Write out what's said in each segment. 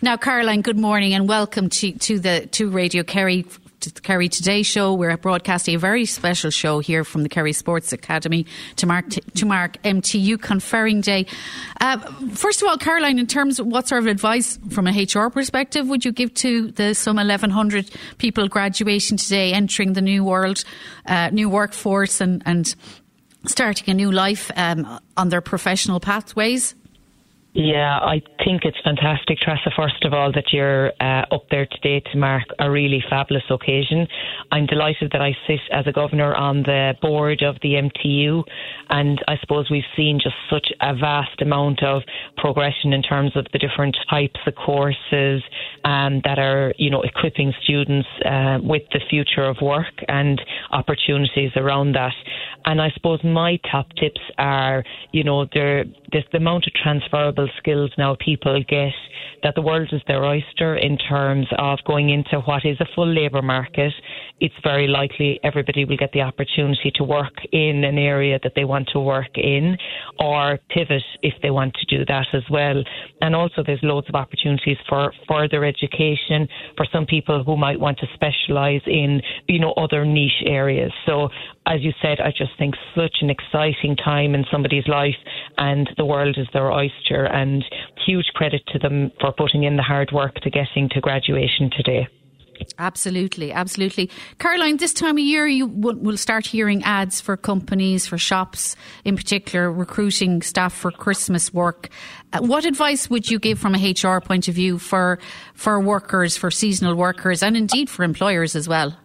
Now, Caroline, good morning and welcome to Radio Kerry, to the Kerry Today show. We're broadcasting a very special show here from the Kerry Sports Academy to mark MTU Conferring Day. First of all, Caroline, in terms of what sort of advice from a HR perspective would you give to the some 1,100 people graduating today, entering the new world, new workforce and starting a new life on their professional pathways? Yeah, I think it's fantastic, Tressa, first of all, that you're up there today to mark a really fabulous occasion. I'm delighted that I sit as a governor on the board of the MTU, and I suppose we've seen just such a vast amount of progression in terms of the different types of courses that are, equipping students with the future of work and opportunities around that. And I suppose my top tips are, there's the amount of transferable skills now people get, that the world is their oyster in terms of going into what is a full labour market. It's very likely everybody will get the opportunity to work in an area that they want to work in, or pivot if they want to do that as well. And also there's loads of opportunities for further education for some people who might want to specialise in, other niche areas. So as you said, I just think such an exciting time in somebody's life, and the world is their oyster, and huge credit to them for putting in the hard work to getting to graduation today. Absolutely, absolutely. Caroline, this time of year you will start hearing ads for companies, for shops in particular, recruiting staff for Christmas work. What advice would you give from a HR point of view for workers, for seasonal workers, and indeed for employers as well?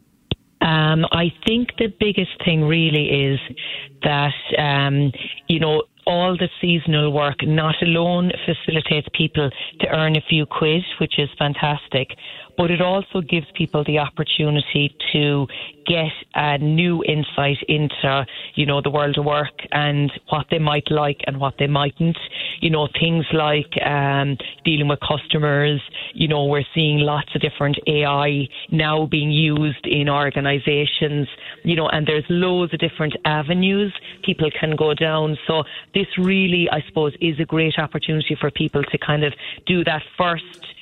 I think the biggest thing really is that, all the seasonal work not alone facilitates people to earn a few quid, which is fantastic, but it also gives people the opportunity to get a new insight into, the world of work and what they might like and what they mightn't. Things like dealing with customers. We're seeing lots of different AI now being used in organisations, and there's loads of different avenues people can go down. So this really, I suppose, is a great opportunity for people to kind of do that first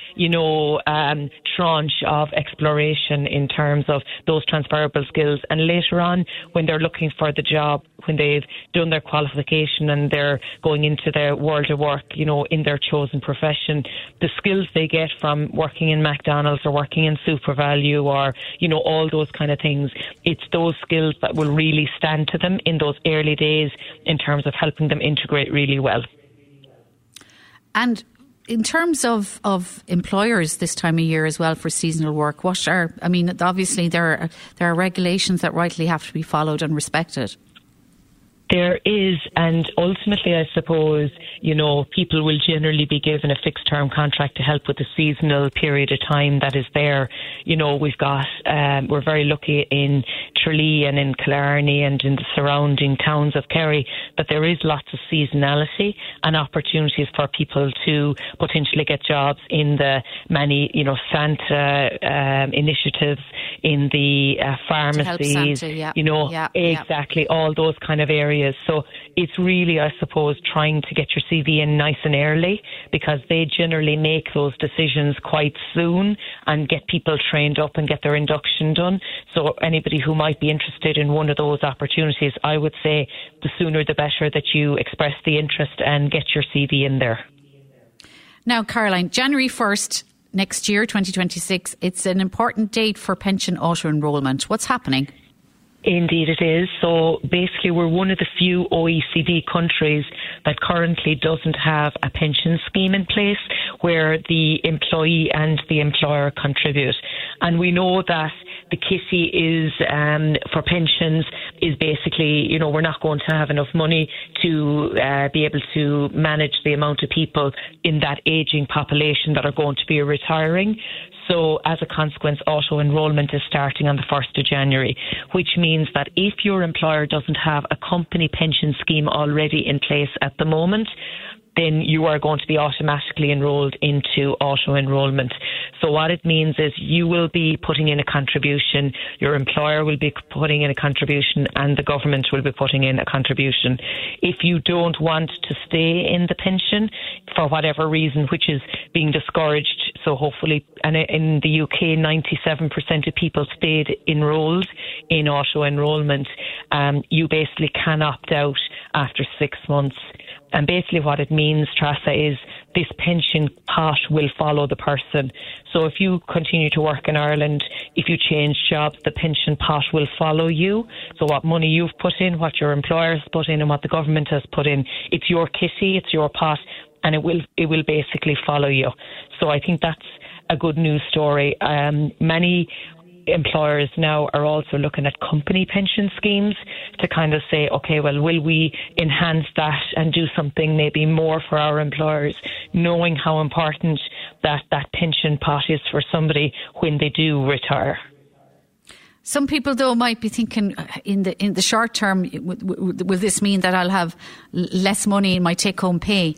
tranche of exploration in terms of those transferable skills. And later on, when they're looking for the job, when they've done their qualification and they're going into their world of work, in their chosen profession, the skills they get from working in McDonald's or working in SuperValu or, all those kind of things, it's those skills that will really stand to them in those early days in terms of helping them integrate really well. And in terms of employers this time of year as well for seasonal work, obviously there are regulations that rightly have to be followed and respected. There is, and ultimately, I suppose, people will generally be given a fixed term contract to help with the seasonal period of time that is there. We've got, we're very lucky in Tralee and in Killarney and in the surrounding towns of Kerry that there is lots of seasonality and opportunities for people to potentially get jobs in the many, Santa initiatives, in the pharmacies, Santa, exactly, all those kind of areas. So it's really, I suppose, trying to get your CV in nice and early, because they generally make those decisions quite soon and get people trained up and get their induction done. So anybody who might be interested in one of those opportunities, I would say the sooner the better that you express the interest and get your CV in there. Now, Caroline, January 1st next year, 2026, it's an important date for pension auto-enrolment. What's happening? Indeed it is. So basically we're one of the few OECD countries that currently doesn't have a pension scheme in place where the employee and the employer contribute. And we know that the kitty is for pensions is basically, we're not going to have enough money to be able to manage the amount of people in that ageing population that are going to be retiring. So as a consequence, auto-enrolment is starting on the 1st of January, which means that if your employer doesn't have a company pension scheme already in place at the moment, then you are going to be automatically enrolled into auto-enrolment. So what it means is you will be putting in a contribution, your employer will be putting in a contribution, and the government will be putting in a contribution. If you don't want to stay in the pension for whatever reason, which is being discouraged, so hopefully, and in the UK, 97% of people stayed enrolled in auto-enrolment, you basically can opt out after 6 months. And basically what it means, Trasa, is this pension pot will follow the person. So if you continue to work in Ireland, if you change jobs, the pension pot will follow you. So what money you've put in, what your employer has put in, and what the government has put in, it's your kitty, it's your pot, and it will basically follow you. So I think that's a good news story. Many employers now are also looking at company pension schemes to kind of say, okay, well, will we enhance that and do something maybe more for our employers, knowing how important that pension pot is for somebody when they do retire. Some people, though, might be thinking in the short term, will this mean that I'll have less money in my take-home pay?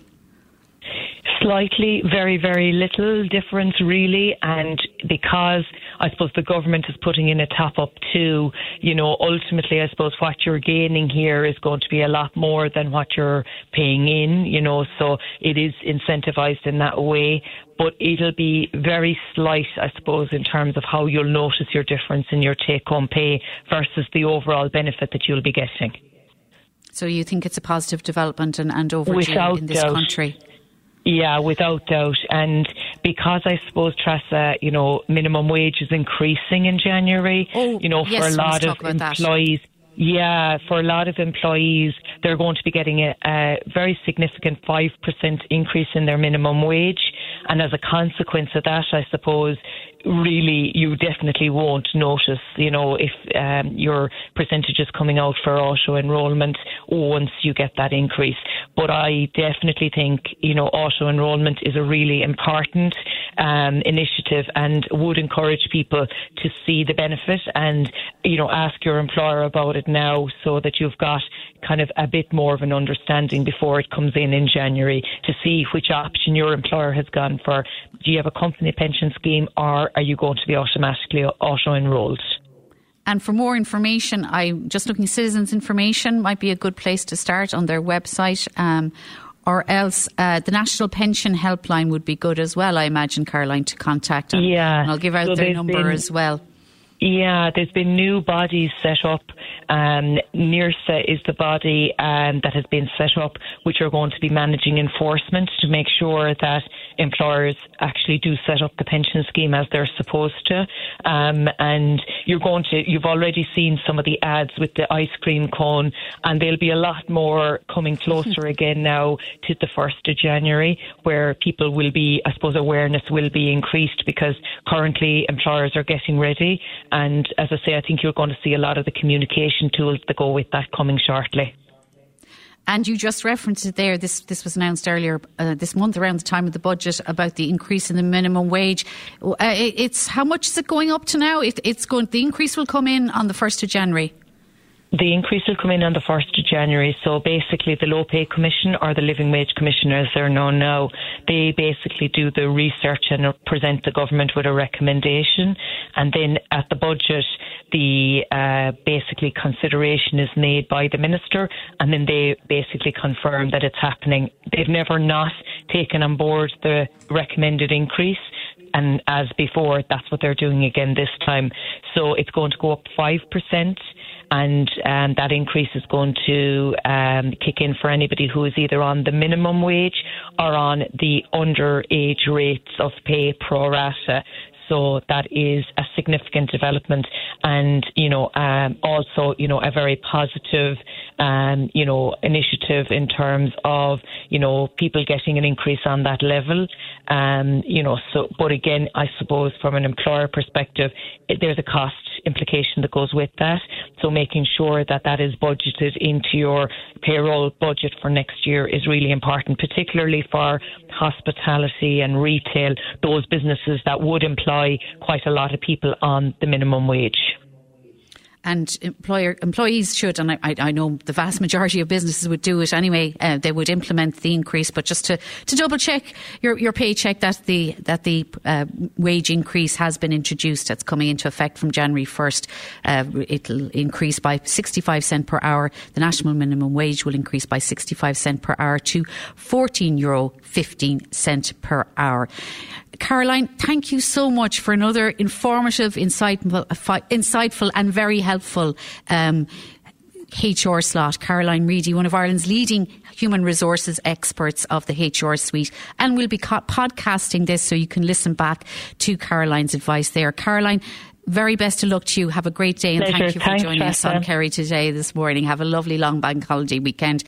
Slightly, very, very little difference really, and because I suppose the government is putting in a top up too, ultimately I suppose what you're gaining here is going to be a lot more than what you're paying in, so it is incentivised in that way, but it'll be very slight, I suppose, in terms of how you'll notice your difference in your take-home pay versus the overall benefit that you'll be getting. So you think it's a positive development and overdue in this country? Yeah, without doubt. And because I suppose, Trasa, minimum wage is increasing in January, for a lot of employees. Yeah, for a lot of employees, they're going to be getting a very significant 5% increase in their minimum wage. And as a consequence of that, I suppose, really, you definitely won't notice, if your percentage is coming out for auto-enrolment once you get that increase. But I definitely think, auto-enrolment is a really important initiative and would encourage people to see the benefit and, ask your employer about it now so that you've got kind of a bit more of an understanding before it comes in January to see which option your employer has gone for. Do you have a company pension scheme, or are you going to be automatically auto-enrolled? And for more information, I'm just looking, Citizens Information might be a good place to start on their website, or else the National Pension Helpline would be good as well, I imagine, Caroline, to contact them. Yeah. And I'll give out their number as well. Yeah, there's been new bodies set up. NIRSA is the body that has been set up, which are going to be managing enforcement to make sure that employers actually do set up the pension scheme as they're supposed to. And you've already seen some of the ads with the ice cream cone, and there'll be a lot more coming closer again now to the 1st of January, where people will be, I suppose, awareness will be increased because currently employers are getting ready. And as I say, I think you're going to see a lot of the communication tools that go with that coming shortly. And you just referenced it there. This was announced earlier this month around the time of the budget about the increase in the minimum wage. It's how much is it going up to now? The increase will come in on the 1st of January. The increase will come in on the 1st of January. So basically the Low Pay Commission, or the Living Wage Commission as they're known now, they basically do the research and present the government with a recommendation. And then at the budget, the basically consideration is made by the minister, and then they basically confirm that it's happening. They've never not taken on board the recommended increase. And as before, that's what they're doing again this time. So it's going to go up 5%. And that increase is going to kick in for anybody who is either on the minimum wage or on the underage rates of pay pro rata. So that is a significant development, and also a very positive initiative in terms of people getting an increase on that level. So but again, I suppose from an employer perspective, there's a cost implication that goes with that. So making sure that is budgeted into your payroll budget for next year is really important, particularly for hospitality and retail, those businesses that would employ quite a lot of people on the minimum wage. and employees should, and I know the vast majority of businesses would do it anyway. They would implement the increase, but just to double check your paycheck that the wage increase has been introduced. That's coming into effect from January 1st. It'll increase by 65 cents per hour. The national minimum wage will increase by 65 cents per hour to €14.15 per hour. Caroline, thank you so much for another informative, insightful and very helpful HR slot. Caroline Reedy, one of Ireland's leading human resources experts of the HR suite. And we'll be podcasting this so you can listen back to Caroline's advice there. Caroline, very best of luck to you. Have a great day, and thank you for joining us on Kerry Today this morning. Have a lovely long bank holiday weekend.